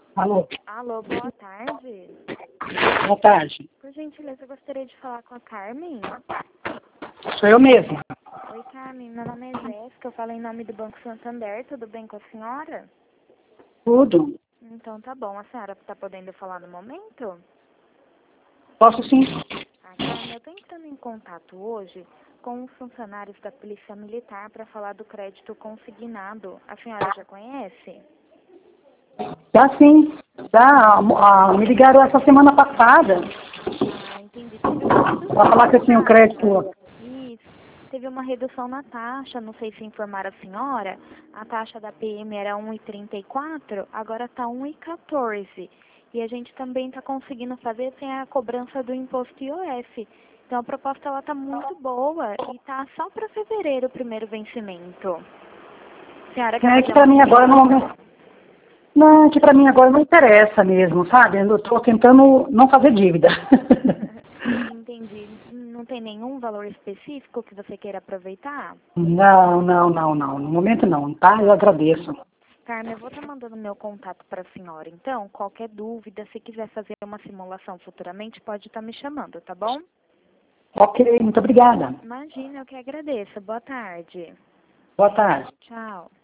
Alô, Alô, boa tarde. boa tarde. Por gentileza, eu gostaria de falar com a Carmen. Sou eu mesma. Oi, Carmen. Meu nome é Jéssica. Eu falo em nome do Banco Santander. Tudo bem com a senhora? Tudo. Então, tá bom. A senhora está podendo falar no momento? Posso sim. Carmen, eu estou entrando em contato hoje com os funcionários da Polícia Militar para falar do crédito consignado. A senhora já conhece? Já sim. Me ligaram essa semana passada Entendi. Teve uma redução para falar que na eu tinha o taxa. crédito. Isso. Teve uma redução na taxa, não sei se informaram a senhora. A taxa da PM era 1,34, agora está 1,14. E a gente também está conseguindo fazer sem a cobrança do imposto IOF. Então a proposta ela está muito boa e está só para fevereiro o primeiro vencimento. A senhora quer É que fazer para uma mim agora simulação? não, que para mim agora não interessa mesmo, sabe? Eu estou tentando não fazer dívida. Entendi. Não tem nenhum valor específico que você queira aproveitar? Não. No momento não, tá? Eu agradeço. Carmen, eu vou estar mandando meu contato para a senhora. Então, qualquer dúvida, se quiser fazer uma simulação futuramente, pode estar me chamando, tá bom? Ok, muito obrigada. Imagina, eu que agradeço. Boa tarde. Boa tarde. Tchau.